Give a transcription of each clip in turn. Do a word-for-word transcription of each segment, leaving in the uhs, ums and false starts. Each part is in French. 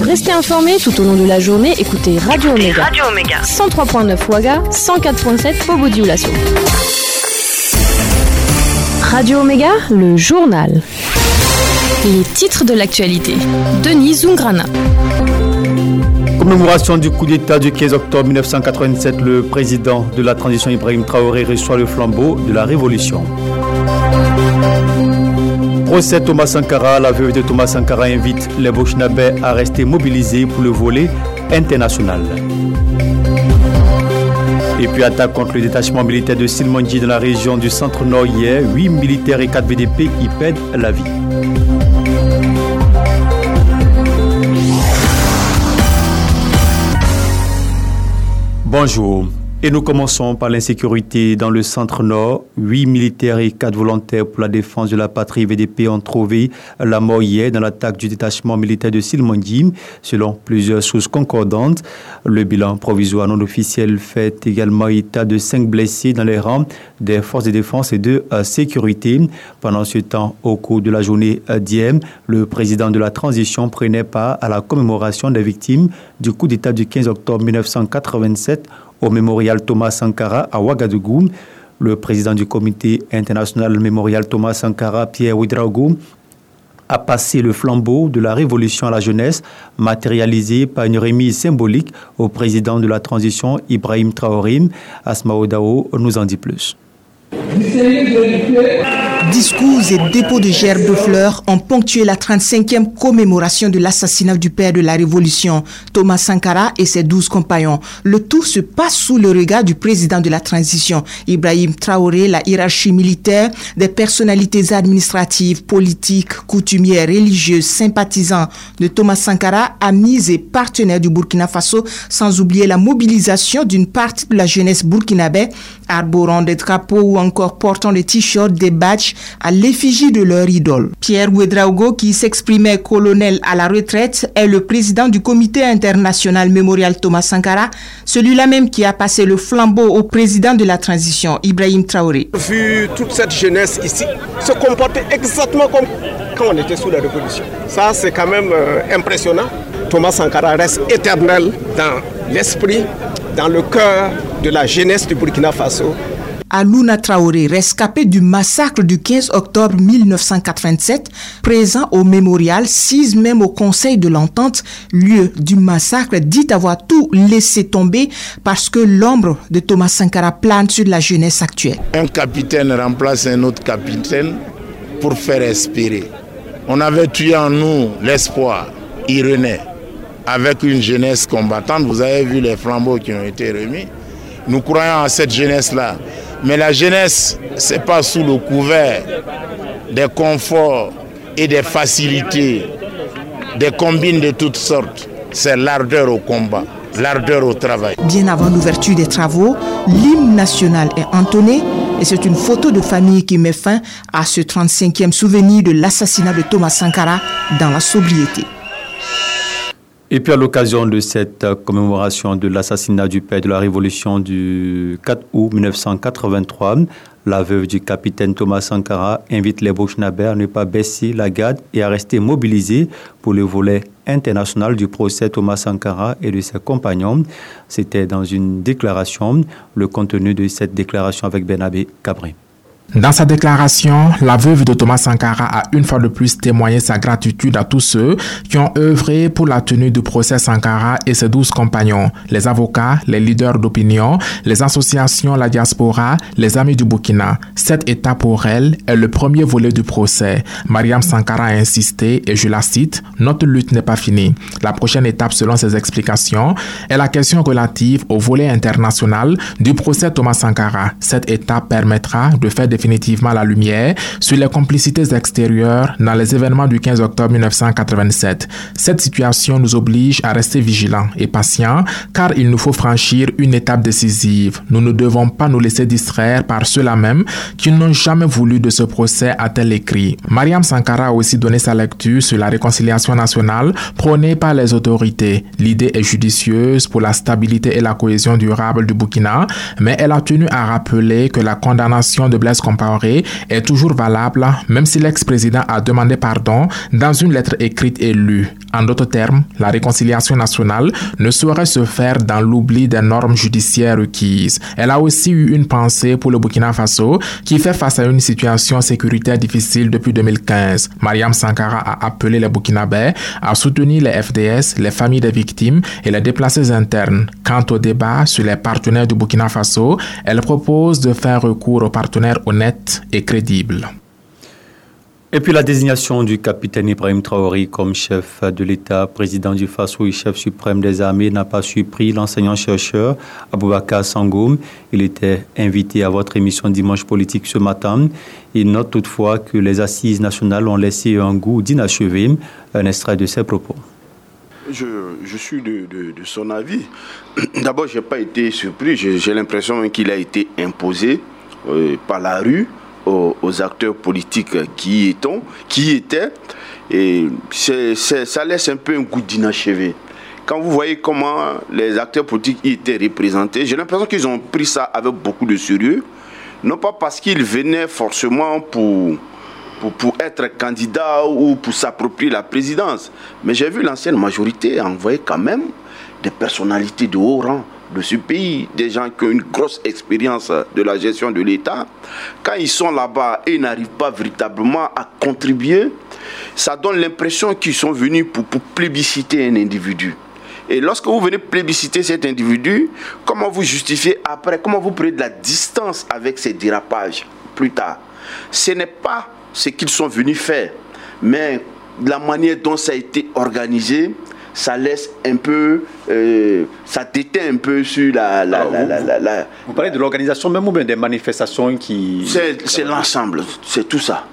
rester informé tout au long de la journée, écoutez Radio Omega. Radio Omega. cent trois virgule neuf Ouaga, cent quatre virgule sept Bobo-Dioulasso. Radio Omega, le journal. Les titres de l'actualité. Denis Zungrana. Commémoration du coup d'État du quinze octobre mille neuf cent quatre-vingt-sept, le président de la transition Ibrahim Traoré reçoit le flambeau de la Révolution. Procès Thomas Sankara, la veuve de Thomas Sankara invite les Burkinabés à rester mobilisés pour le volet international. Et puis attaque contre le détachement militaire de Silmandji dans la région du centre-nord hier. huit militaires et quatre V D P y perdent la vie. Bonjour. Et nous commençons par l'insécurité dans le centre-nord. Huit militaires et quatre volontaires pour la défense de la patrie V D P ont trouvé la mort hier dans l'attaque du détachement militaire de Silmandji. Selon plusieurs sources concordantes, le bilan provisoire non officiel fait également état de cinq blessés dans les rangs des forces de défense et de sécurité. Pendant ce temps, au cours de la journée d'hier, le président de la transition prenait part à la commémoration des victimes du coup d'État du quinze octobre mille neuf cent quatre-vingt-sept au mémorial Thomas Sankara à Ouagadougou. Le président du comité international mémorial Thomas Sankara, Pierre Ouedraogo, a passé le flambeau de la révolution à la jeunesse, matérialisé par une remise symbolique au président de la transition Ibrahim Traoré. Asma Odao nous en dit plus. Discours et dépôts de gerbes de fleurs ont ponctué la trente-cinquième commémoration de l'assassinat du père de la Révolution, Thomas Sankara et ses douze compagnons. Le tout se passe sous le regard du président de la transition, Ibrahim Traoré. La hiérarchie militaire, des personnalités administratives, politiques, coutumières, religieuses, sympathisants de Thomas Sankara, amis et partenaires du Burkina Faso, sans oublier la mobilisation d'une partie de la jeunesse burkinabé, arborant des drapeaux ou encore portant des t-shirts, des badges à l'effigie de leur idole. Pierre Ouedraogo, qui s'exprimait colonel à la retraite, est le président du comité international mémorial Thomas Sankara, celui-là même qui a passé le flambeau au président de la transition, Ibrahim Traoré. Vu toute cette jeunesse ici se comporter exactement comme quand on était sous la révolution. Ça, c'est quand même euh, impressionnant. Thomas Sankara reste éternel dans l'esprit, dans le cœur de la jeunesse du Burkina Faso. Alouna Traoré, rescapé du massacre du quinze octobre mille neuf cent quatre-vingt-sept, présent au mémorial, sise même au Conseil de l'Entente, lieu du massacre, dit avoir tout laissé tomber parce que l'ombre de Thomas Sankara plane sur la jeunesse actuelle. Un capitaine remplace un autre capitaine pour faire espérer. On avait tué en nous l'espoir, il renaît. Avec une jeunesse combattante, vous avez vu les flambeaux qui ont été remis. Nous croyons à cette jeunesse-là. Mais la jeunesse, ce n'est pas sous le couvert des conforts et des facilités, des combines de toutes sortes. C'est l'ardeur au combat, l'ardeur au travail. Bien avant l'ouverture des travaux, l'hymne national est entonné et c'est une photo de famille qui met fin à ce trente-cinquième souvenir de l'assassinat de Thomas Sankara dans la sobriété. Et puis à l'occasion de cette commémoration de l'assassinat du père de la Révolution du quatre août mille neuf cent quatre-vingt-trois, la veuve du capitaine Thomas Sankara invite les Burkinabés à ne pas baisser la garde et à rester mobilisés pour le volet international du procès Thomas Sankara et de ses compagnons. C'était dans une déclaration, le contenu de cette déclaration avec Bernabé Cabri. Dans sa déclaration, la veuve de Thomas Sankara a une fois de plus témoigné sa gratitude à tous ceux qui ont œuvré pour la tenue du procès Sankara et ses douze compagnons, les avocats, les leaders d'opinion, les associations, la diaspora, les amis du Burkina. Cette étape pour elle est le premier volet du procès. Mariam Sankara a insisté, et je la cite, « Notre lutte n'est pas finie. La prochaine étape, selon ses explications, est la question relative au volet international du procès Thomas Sankara. Cette étape permettra de faire des définitivement la lumière sur les complicités extérieures dans les événements du quinze octobre mille neuf cent quatre-vingt-sept. Cette situation nous oblige à rester vigilants et patients car il nous faut franchir une étape décisive. Nous ne devons pas nous laisser distraire par ceux-là même qui n'ont jamais voulu de ce procès, a-t-elle écrit. Mariam Sankara a aussi donné sa lecture sur la réconciliation nationale prônée par les autorités. L'idée est judicieuse pour la stabilité et la cohésion durable du Burkina, mais elle a tenu à rappeler que la condamnation de Blaise Compaoré est toujours valable, même si l'ex-président a demandé pardon dans une lettre écrite et lue. En d'autres termes, la réconciliation nationale ne saurait se faire dans l'oubli des normes judiciaires requises. Elle a aussi eu une pensée pour le Burkina Faso, qui fait face à une situation sécuritaire difficile depuis deux mille quinze. Mariam Sankara a appelé les Burkinabés à soutenir les F D S, les familles des victimes et les déplacés internes. Quant au débat sur les partenaires du Burkina Faso, elle propose de faire recours aux partenaires honnêtes et crédibles. Et puis la désignation du capitaine Ibrahim Traoré comme chef de l'État, président du Faso et chef suprême des armées n'a pas surpris l'enseignant-chercheur Aboubakar Sangoum. Il était invité à votre émission Dimanche Politique ce matin. Il note toutefois que les assises nationales ont laissé un goût d'inachevé. Un extrait de ses propos. Je, je suis de, de, de son avis. D'abord, je n'ai pas été surpris. J'ai, j'ai l'impression qu'il a été imposé euh, par la rue aux, aux acteurs politiques qui, étont, qui étaient. Et c'est, c'est, ça laisse un peu un goût d'inachevé. Quand vous voyez comment les acteurs politiques y étaient représentés, j'ai l'impression qu'ils ont pris ça avec beaucoup de sérieux. Non pas parce qu'ils venaient forcément pour... Pour, pour être candidat ou pour s'approprier la présidence. Mais j'ai vu l'ancienne majorité envoyer quand même des personnalités de haut rang de ce pays, des gens qui ont une grosse expérience de la gestion de l'État. Quand ils sont là-bas et ils n'arrivent pas véritablement à contribuer, ça donne l'impression qu'ils sont venus pour, pour plébisciter un individu. Et lorsque vous venez plébisciter cet individu, comment vous justifiez après, comment vous prenez de la distance avec ces dérapages plus tard? Ce n'est pas ce qu'ils sont venus faire, mais la manière dont ça a été organisé, ça laisse un peu, euh, ça déteint un peu sur la... la, Alors, la, vous, la, la, la vous parlez de l'organisation même ou bien des manifestations qui... C'est, c'est l'ensemble, c'est tout ça.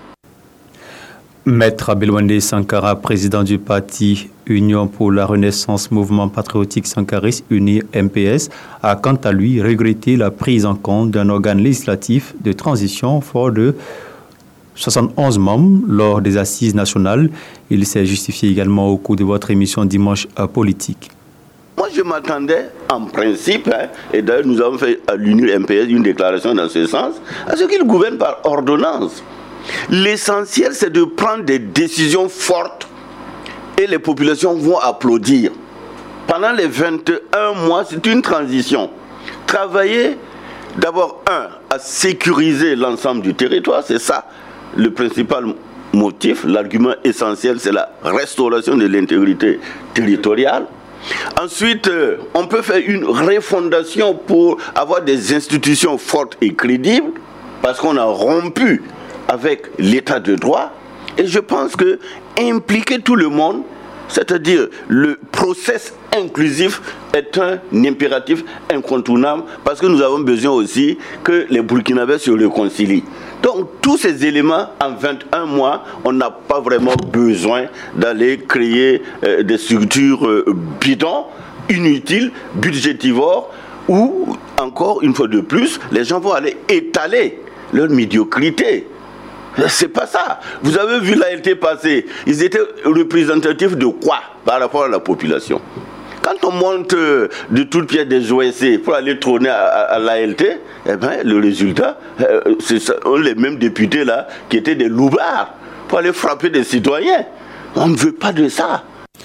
Maître Abelwande Sankara, président du parti Union pour la Renaissance Mouvement Patriotique Sankariste Uni M P S, a quant à lui regretté la prise en compte d'un organe législatif de transition fort de soixante et onze membres lors des assises nationales. Il s'est justifié également au cours de votre émission Dimanche Politique. Moi, je m'attendais, en principe, hein, et d'ailleurs nous avons fait à l'Uni M P S une déclaration dans ce sens, à ce qu'il gouverne par ordonnance. L'essentiel, c'est de prendre des décisions fortes et les populations vont applaudir. Pendant les vingt et un mois, c'est une transition. Travailler, d'abord, un, à sécuriser l'ensemble du territoire, c'est ça le principal motif, l'argument essentiel, c'est la restauration de l'intégrité territoriale. Ensuite, euh, on peut faire une refondation pour avoir des institutions fortes et crédibles, parce qu'on a rompu avec l'état de droit. Et je pense que impliquer tout le monde, c'est-à-dire le process inclusif, est un impératif incontournable, parce que nous avons besoin aussi que les Burkinabés se réconcilient. Donc tous ces éléments, en vingt et un mois, on n'a pas vraiment besoin d'aller créer euh, des structures euh, bidons, inutiles, budgétivores, où, encore une fois de plus, les gens vont aller étaler leur médiocrité. C'est pas ça. Vous avez vu l'A L T passer. Ils étaient représentatifs de quoi par rapport à la population? Quand on monte de toutes pièces des O S C pour aller trôner à, à, à l'A L T, eh ben, le résultat, euh, c'est ça, les mêmes députés là qui étaient des loupards pour aller frapper des citoyens. On ne veut pas de ça.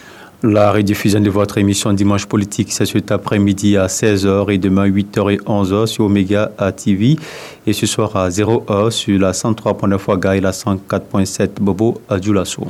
La rediffusion de votre émission Dimanche Politique, c'est cet après-midi à seize heures et demain huit heures et onze heures sur Omega T V et ce soir à zéro heure sur la cent trois point neuf Ouaga et la cent quatre point sept Bobo à Djoulasso.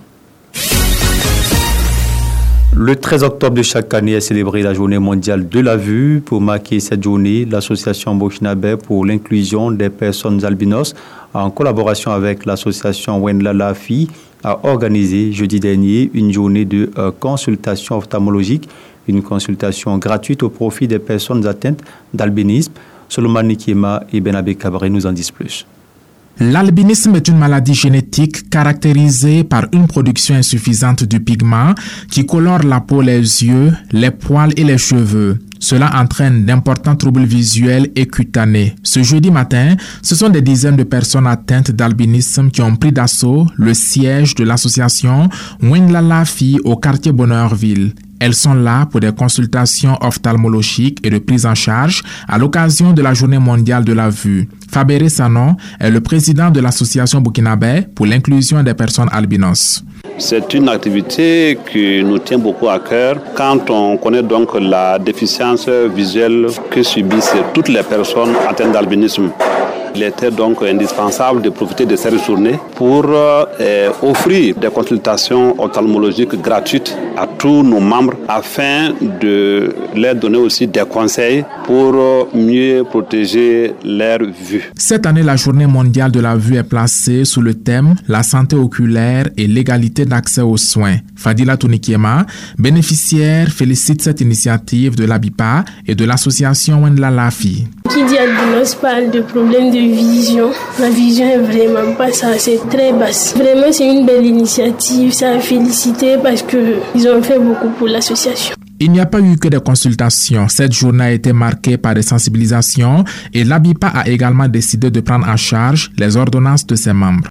Le treize octobre de chaque année est célébrée la journée mondiale de la vue. Pour marquer cette journée, l'association burkinabé pour l'inclusion des personnes albinos, en collaboration avec l'association Wenlala Fi, a organisé jeudi dernier une journée de euh, consultation ophtalmologique, une consultation gratuite au profit des personnes atteintes d'albinisme. Solomon Nikiema et Benabé Cabré nous en disent plus. L'albinisme est une maladie génétique caractérisée par une production insuffisante du pigment qui colore la peau, les yeux, les poils et les cheveux. Cela entraîne d'importants troubles visuels et cutanés. Ce jeudi matin, ce sont des dizaines de personnes atteintes d'albinisme qui ont pris d'assaut le siège de l'association Wenlala Fi au quartier Bonheurville. Elles sont là pour des consultations ophtalmologiques et de prise en charge à l'occasion de la Journée mondiale de la vue. Fabéré Sanon est le président de l'association burkinabé pour l'inclusion des personnes albinos. C'est une activité qui nous tient beaucoup à cœur quand on connaît donc la déficience visuelle que subissent toutes les personnes atteintes d'albinisme. Il était donc indispensable de profiter de cette journée pour euh, offrir des consultations ophtalmologiques gratuites à tous nos membres afin de leur donner aussi des conseils pour mieux protéger leur vue. Cette année, la Journée mondiale de la vue est placée sous le thème « La santé oculaire et l'égalité d'accès aux soins ». Fadila Tounikiema, bénéficiaire, félicite cette initiative de l'A B I P A et de l'association Wendla Lafi. Qui dit albinos parle de problèmes de vision. La vision est vraiment pas ça, c'est très basse. Vraiment, c'est une belle initiative, ça a félicité parce qu'ils ont fait beaucoup pour l'association. Il n'y a pas eu que des consultations. Cette journée a été marquée par des sensibilisations et l'A B I P A a également décidé de prendre en charge les ordonnances de ses membres.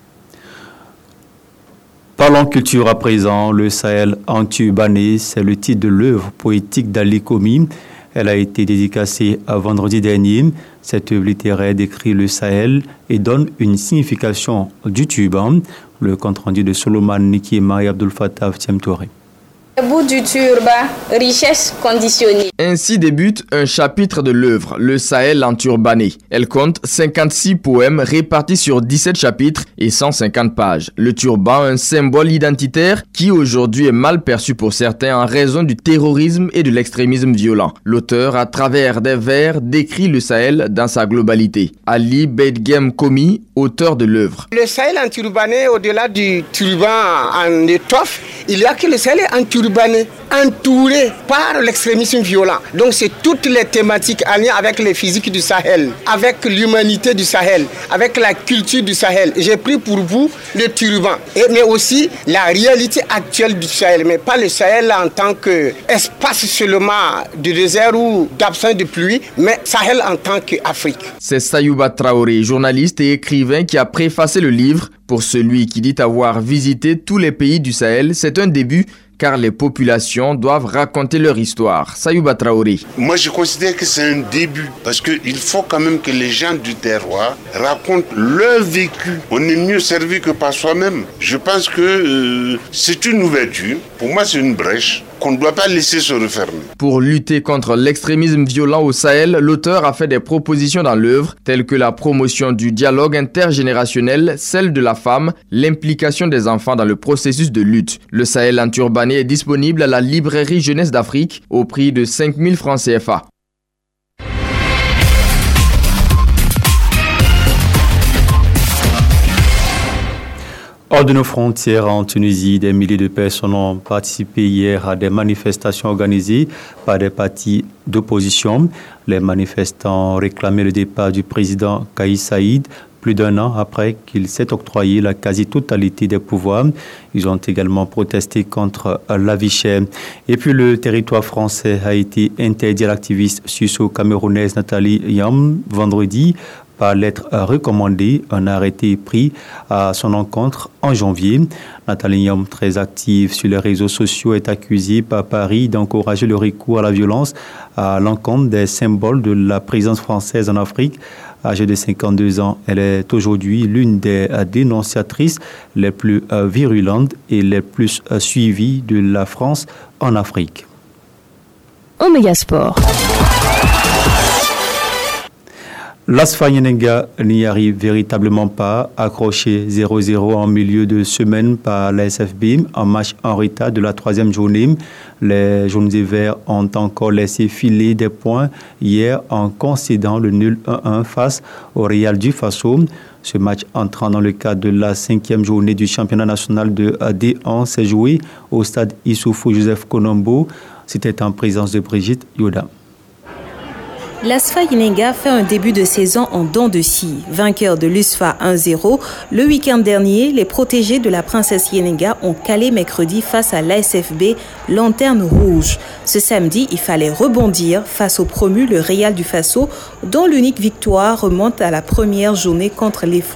Parlons culture à présent. Le Sahel enturbané, c'est le titre de l'œuvre poétique d'Ali Komi. Elle a été dédicacée à vendredi dernier. Cette œuvre littéraire décrit le Sahel et donne une signification du turban. Le compte-rendu de Solomon Nikiema et Abdul Fattah Tiemtouré. Le bout du turban, richesse conditionnée. Ainsi débute un chapitre de l'œuvre, Le Sahel enturbané. Elle compte cinquante-six poèmes répartis sur dix-sept chapitres et cent cinquante pages. Le turban, un symbole identitaire qui aujourd'hui est mal perçu pour certains en raison du terrorisme et de l'extrémisme violent. L'auteur, à travers des vers, décrit le Sahel dans sa globalité. Ali Beidgem Komi, auteur de l'œuvre. Le Sahel enturbané, au-delà du turban en étoffe, il y a que le Sahel enturbané. Entouré par l'extrémisme violent. Donc c'est toutes les thématiques en lien avec les physiques du Sahel, avec l'humanité du Sahel, avec la culture du Sahel. J'ai pris pour vous le turban, et, mais aussi la réalité actuelle du Sahel, mais pas le Sahel en tant qu'espace seulement de désert ou d'absence de pluie, mais Sahel en tant qu'Afrique. C'est Sayouba Traoré, journaliste et écrivain qui a préfacé le livre. Pour celui qui dit avoir visité tous les pays du Sahel, c'est un début car les populations doivent raconter leur histoire. Sayouba Traoré. Moi, je considère que c'est un début parce qu'il faut quand même que les gens du terroir racontent leur vécu. On est mieux servi que par soi-même. Je pense que euh, c'est une ouverture. Pour moi, c'est une brèche qu'on ne doit pas laisser se refermer. Pour lutter contre l'extrémisme violent au Sahel, l'auteur a fait des propositions dans l'œuvre, telles que la promotion du dialogue intergénérationnel, celle de la femme, l'implication des enfants dans le processus de lutte. Le Sahel enturbané est disponible à la librairie Jeunesse d'Afrique au prix de cinq mille francs C F A. Hors de nos frontières, en Tunisie, des milliers de personnes ont participé hier à des manifestations organisées par des partis d'opposition. Les manifestants réclamaient le départ du président Kais Saïed, plus d'un an après qu'il s'est octroyé la quasi-totalité des pouvoirs. Ils ont également protesté contre la vie chère. Et puis le territoire français a été interdit à l'activiste suisse-camerounaise Nathalie Yam vendredi par lettre recommandée, un arrêté pris à son encontre en janvier. Nathalie Yam, très active sur les réseaux sociaux, est accusée par Paris d'encourager le recours à la violence à l'encontre des symboles de la présence française en Afrique. Âgée de cinquante-deux ans, elle est aujourd'hui l'une des dénonciatrices les plus virulentes et les plus suivies de la France en Afrique. Omega Sport. L'Asfa Yenenga n'y arrive véritablement pas, accroché zéro zéro en milieu de semaine par la S F B en match en retard de la troisième journée. Les jaunes et verts ont encore laissé filer des points hier en concédant le nul un un face au Real du Faso. Ce match entrant dans le cadre de la cinquième journée du championnat national de D un s'est joué au stade Issoufou Joseph Konombo. C'était en présence de Brigitte Yoda. L'Asfa Yenenga fait un début de saison en dents de scie. Vainqueur de l'U S F A un zéro, le week-end dernier, les protégés de la princesse Yenenga ont calé mercredi face à l'A S F B, lanterne rouge. Ce samedi, il fallait rebondir face au promu, le Real du Faso, dont l'unique victoire remonte à la première journée contre les Faux.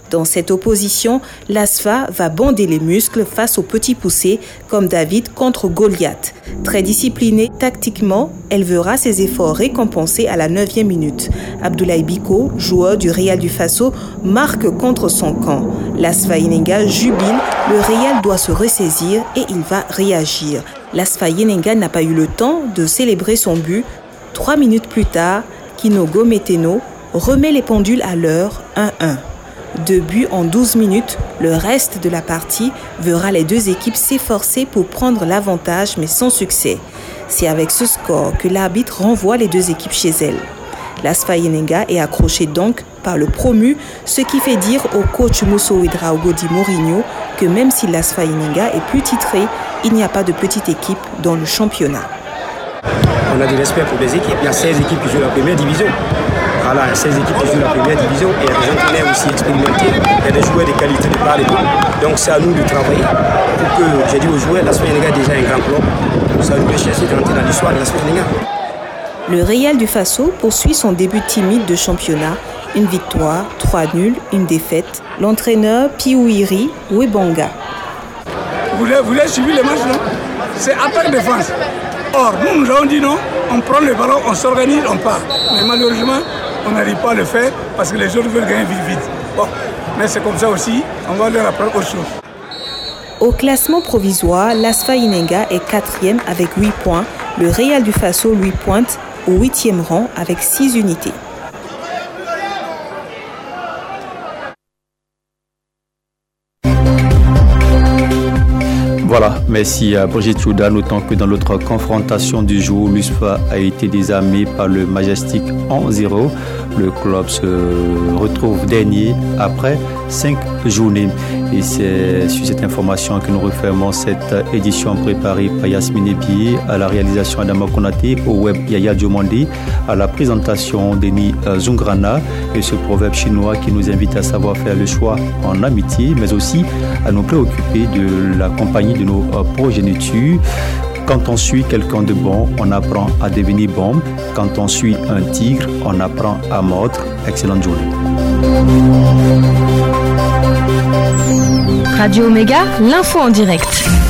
Dans cette opposition, l'Asfa va bander les muscles face aux petits poussés comme David contre Goliath. Très disciplinée tactiquement, elle verra ses efforts récompensés à la neuvième minute. Abdoulaye Biko, joueur du Real du Faso, marque contre son camp. L'Asfa Yenenga jubile, le Real doit se ressaisir et il va réagir. L'Asfa Yenenga n'a pas eu le temps de célébrer son but. Trois minutes plus tard, Kinogo Meteno remet les pendules à l'heure, un un. Deux buts en douze minutes, le reste de la partie verra les deux équipes s'efforcer pour prendre l'avantage, mais sans succès. C'est avec ce score que l'arbitre renvoie les deux équipes chez elles. L'Asfa Yenenga est accroché donc par le promu, ce qui fait dire au coach Mousso Ouedraogo Di Mourinho que même si l'Asfa Yenenga est plus titré, il n'y a pas de petite équipe dans le championnat. On a du respect pour les équipes. Il y a seize équipes qui jouent la première division. Voilà, il y a seize équipes qui jouent la première division et il y a des entraîneurs aussi expérimentés, il y a des joueurs de qualité de part et d'autre. Donc c'est à nous de travailler pour que, j'ai dit aux joueurs, l'Asfa Yenenga est déjà un grand club. C'est à nous de chercher de rentrer dans l'histoire de l'Asfa Yenenga. Le Real du Faso poursuit son début timide de championnat. Une victoire, trois nuls, une défaite. L'entraîneur Piouiri Webanga. Vous voulez, vous voulez suivre les matchs, non? C'est attaque-défense. Or, nous, nous avons dit non, on prend le ballon, on s'organise, on part. Mais malheureusement, on n'arrive pas à le faire parce que les autres veulent gagner vite, vite. Bon, mais c'est comme ça aussi, on va leur apprendre autre chose. Au classement provisoire, l'Asfa Yenenga est quatrième avec huit points. Le Real du Faso lui pointe au huitième rang avec six unités. Voilà, merci à Brigitte Chouda, notant que dans l'autre confrontation du jour, l'U S F A a été désarmé par le Majestic un zéro. Le club se retrouve dernier après cinq journées. Et c'est sur cette information que nous refermons cette édition préparée par Yasmine Ebié, à la réalisation Adama Konaté, au web Yaya Diomandé, à la présentation Denis Zungrana, et ce proverbe chinois qui nous invite à savoir faire le choix en amitié, mais aussi à nous préoccuper de la compagnie de nos progénitures. Quand on suit quelqu'un de bon, on apprend à devenir bon. Quand on suit un tigre, on apprend à mordre. Excellente journée. Radio Omega, l'info en direct.